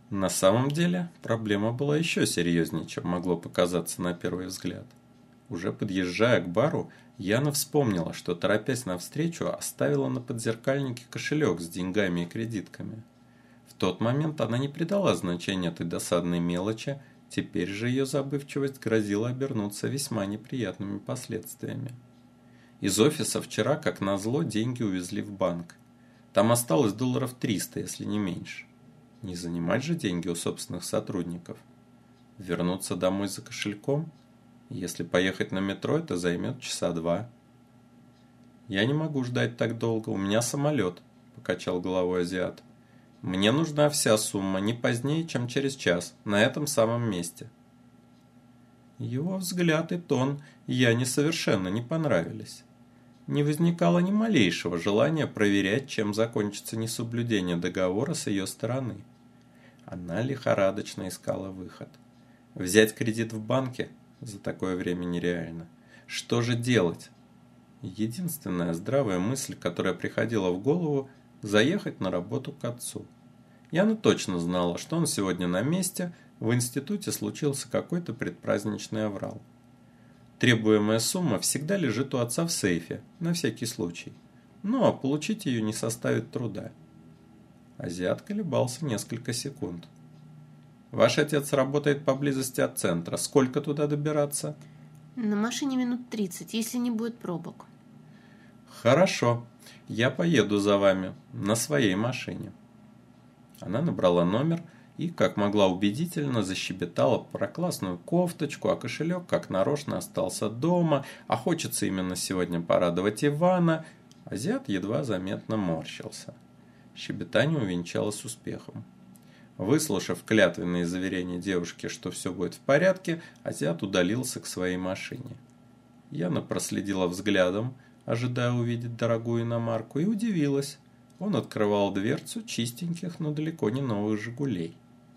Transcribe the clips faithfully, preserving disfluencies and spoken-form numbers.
На самом деле, проблема была еще серьезнее, чем могло показаться на первый взгляд. Уже подъезжая к бару, Яна вспомнила, что, торопясь навстречу, оставила на подзеркальнике кошелек с деньгами и кредитками. В тот момент она не придала значения этой досадной мелочи, теперь же ее забывчивость грозила обернуться весьма неприятными последствиями. Из офиса вчера, как назло, деньги увезли в банк. Там осталось долларов триста, если не меньше. Не занимать же деньги у собственных сотрудников. Вернуться домой за кошельком? Если поехать на метро, это займет часа два. «Я не могу ждать так долго, у меня самолет», – покачал головой азиат. «Мне нужна вся сумма, не позднее, чем через час, на этом самом месте». Его взгляд и тон Яне совершенно не понравились. Не возникало ни малейшего желания проверять, чем закончится несоблюдение договора с ее стороны. Она лихорадочно искала выход. Взять кредит в банке за такое время нереально. Что же делать? Единственная здравая мысль, которая приходила в голову – заехать на работу к отцу. Яна точно знала, что он сегодня на месте, в институте случился какой-то предпраздничный аврал. Требуемая сумма всегда лежит у отца в сейфе, на всякий случай. Ну а получить ее не составит труда. Азиат колебался несколько секунд. «Ваш отец работает поблизости от центра. Сколько туда добираться?» «На машине минут тридцать, если не будет пробок». «Хорошо, я поеду за вами на своей машине». Она набрала номер и, как могла убедительно, защебетала про классную кофточку, а кошелек как нарочно остался дома, а хочется именно сегодня порадовать Ивана. Азиат едва заметно морщился. Щебетание увенчалось успехом. Выслушав клятвенные заверения девушки, что все будет в порядке, азиат удалился к своей машине. Яна проследила взглядом, ожидая увидеть дорогую иномарку, и удивилась. Он открывал дверцу чистеньких, но далеко не новых «Жигулей».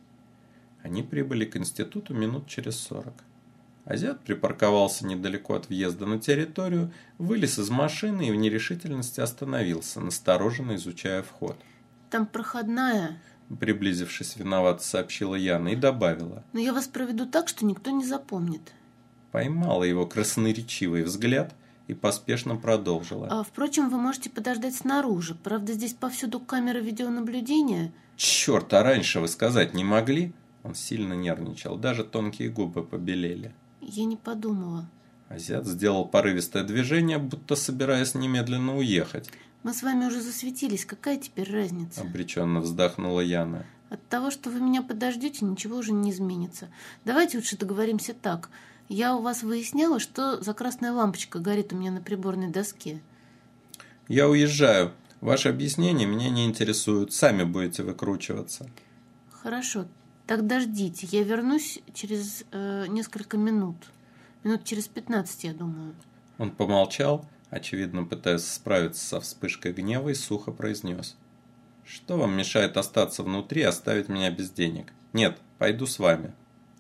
Они прибыли к институту минут через сорок. Азиат припарковался недалеко от въезда на территорию, вылез из машины и в нерешительности остановился, настороженно изучая вход. «Там проходная», – приблизившись виновато, сообщила Яна и добавила. «Но я вас проведу так, что никто не запомнит». Поймала его красноречивый взгляд и поспешно продолжила. А, впрочем, вы можете подождать снаружи. Правда, здесь повсюду камеры видеонаблюдения. «Черт, а раньше вы сказать не могли?» Он сильно нервничал, даже тонкие губы побелели. «Я не подумала». Азиат сделал порывистое движение, будто собираясь немедленно уехать. «Мы с вами уже засветились, какая теперь разница?» Обреченно вздохнула Яна. «От того, что вы меня подождете, ничего уже не изменится. Давайте лучше договоримся так. Я у вас выясняла, что за красная лампочка горит у меня на приборной доске». «Я уезжаю. Ваши объяснения меня не интересуют. Сами будете выкручиваться». «Хорошо. Тогда ждите. Я вернусь через э, несколько минут. Минут через пятнадцать, я думаю». Он помолчал, очевидно пытаясь справиться со вспышкой гнева, и сухо произнес. «Что вам мешает остаться внутри и оставить меня без денег? Нет, пойду с вами».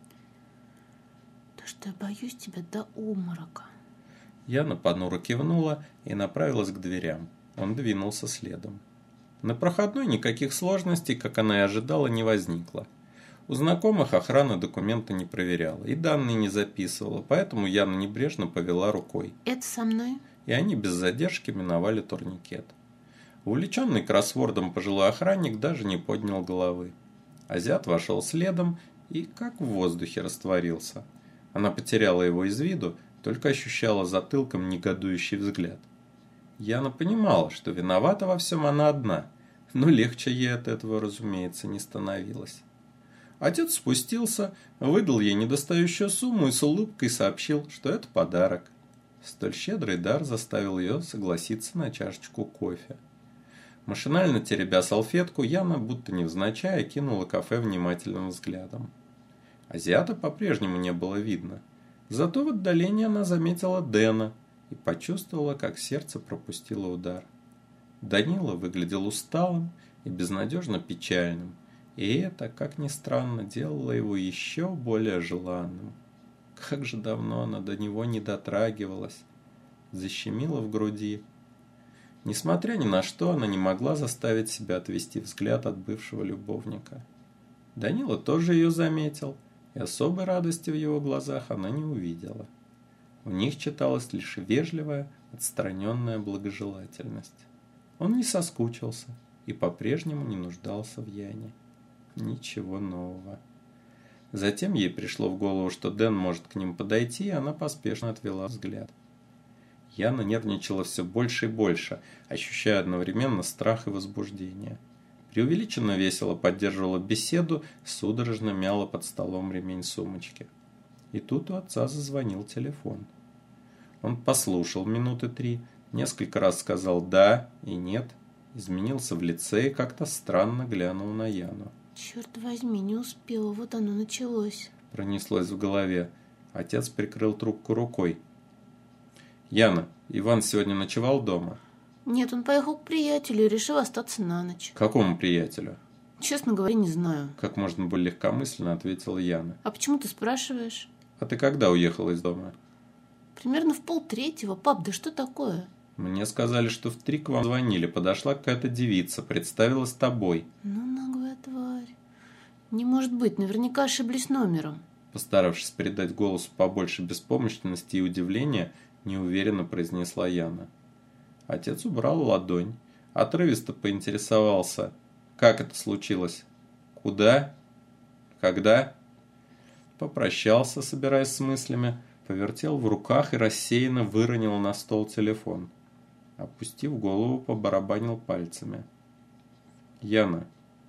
«То, что я боюсь тебя до обморока». Яна понуро кивнула и направилась к дверям. Он двинулся следом. На проходной никаких сложностей, как она и ожидала, не возникло. У знакомых охрана документы не проверяла и данные не записывала, поэтому Яна небрежно повела рукой. «Это со мной?» И они без задержки миновали турникет. Увлеченный кроссвордом пожилой охранник даже не поднял головы. Азиат вошел следом и как в воздухе растворился. Она потеряла его из виду, только ощущала затылком негодующий взгляд. Яна понимала, что виновата во всем она одна, но легче ей от этого, разумеется, не становилось. Отец спустился, выдал ей недостающую сумму и с улыбкой сообщил, что это подарок. Столь щедрый дар заставил ее согласиться на чашечку кофе. Машинально теребя салфетку, Яна, будто невзначай, кинула кафе внимательным взглядом. Азиата по-прежнему не было видно. Зато в отдалении она заметила Дэна и почувствовала, как сердце пропустило удар. Данила выглядел усталым и безнадежно печальным, и это, как ни странно, делало его еще более желанным. Как же давно она до него не дотрагивалась. Защемило в груди. Несмотря ни на что, она не могла заставить себя отвести взгляд от бывшего любовника. Данила тоже ее заметил, и особой радости в его глазах она не увидела. В них читалась лишь вежливая, отстраненная благожелательность. Он не соскучился и по-прежнему не нуждался в Яне. Ничего нового. Затем ей пришло в голову, что Дэн может к ним подойти, и она поспешно отвела взгляд. Яна нервничала все больше и больше, ощущая одновременно страх и возбуждение. Преувеличенно весело поддерживала беседу, судорожно мяла под столом ремень сумочки. И тут у отца зазвонил телефон. Он послушал минуты три, несколько раз сказал «да» и «нет», изменился в лице и как-то странно глянул на Яну. «Черт возьми, не успела, вот оно началось», пронеслось в голове. Отец прикрыл трубку рукой. «Яна, Иван сегодня ночевал дома?» «Нет, он поехал к приятелю и решил остаться на ночь». «К какому приятелю?» «Честно говоря, не знаю». Как можно более легкомысленно ответила Яна. «А почему ты спрашиваешь?» «А ты когда уехала из дома?» «Примерно в полтретьего. Пап, да что такое?» «Мне сказали, что в три к вам звонили. Подошла какая-то девица, представилась тобой». «Ну, наглая тварь. Не может быть, наверняка ошиблись номером». Постаравшись придать голосу побольше беспомощности и удивления, неуверенно произнесла Яна. Отец убрал ладонь, отрывисто поинтересовался, как это случилось, куда, когда. Попрощался, собираясь с мыслями, повертел в руках и рассеянно выронил на стол телефон. Опустив голову, побарабанил пальцами. «Яна,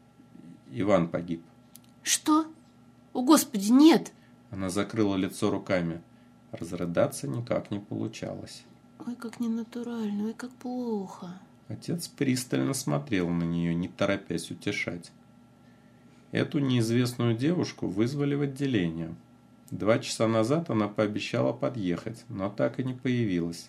Иван погиб». «Что? О, Господи, нет!» Она закрыла лицо руками. Разрыдаться никак не получалось. «Ой, как ненатурально, ой, как плохо». Отец пристально смотрел на нее, не торопясь утешать. Эту неизвестную девушку вызвали в отделение. Два часа назад она пообещала подъехать, но так и не появилась.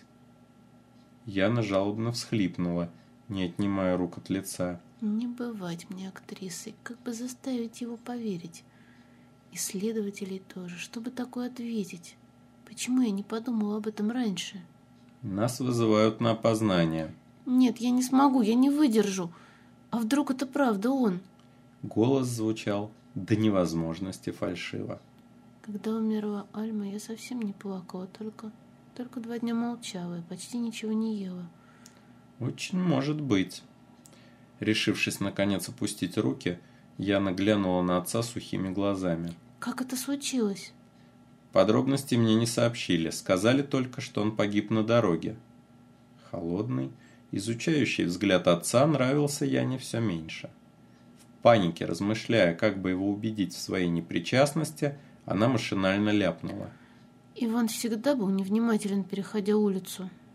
Яна жалобно всхлипнула, не отнимая рук от лица. «Не бывать мне актрисой, как бы заставить его поверить? И следователей тоже, чтобы такое ответить. Почему я не подумала об этом раньше?» «Нас вызывают на опознание». «Нет, я не смогу, я не выдержу. А вдруг это правда он?» Голос звучал до невозможности фальшиво. «Когда умерла Альма, я совсем не плакала, только, только два дня молчала и почти ничего не ела». «Очень может быть». Решившись наконец опустить руки, Яна глянула на отца сухими глазами. «Как это случилось?» Подробности мне не сообщили, сказали только, что он погиб на дороге. Холодный, изучающий взгляд отца нравился Яне все меньше. В панике, размышляя, как бы его убедить в своей непричастности, она машинально ляпнула. «Иван всегда был невнимателен, переходя улицу».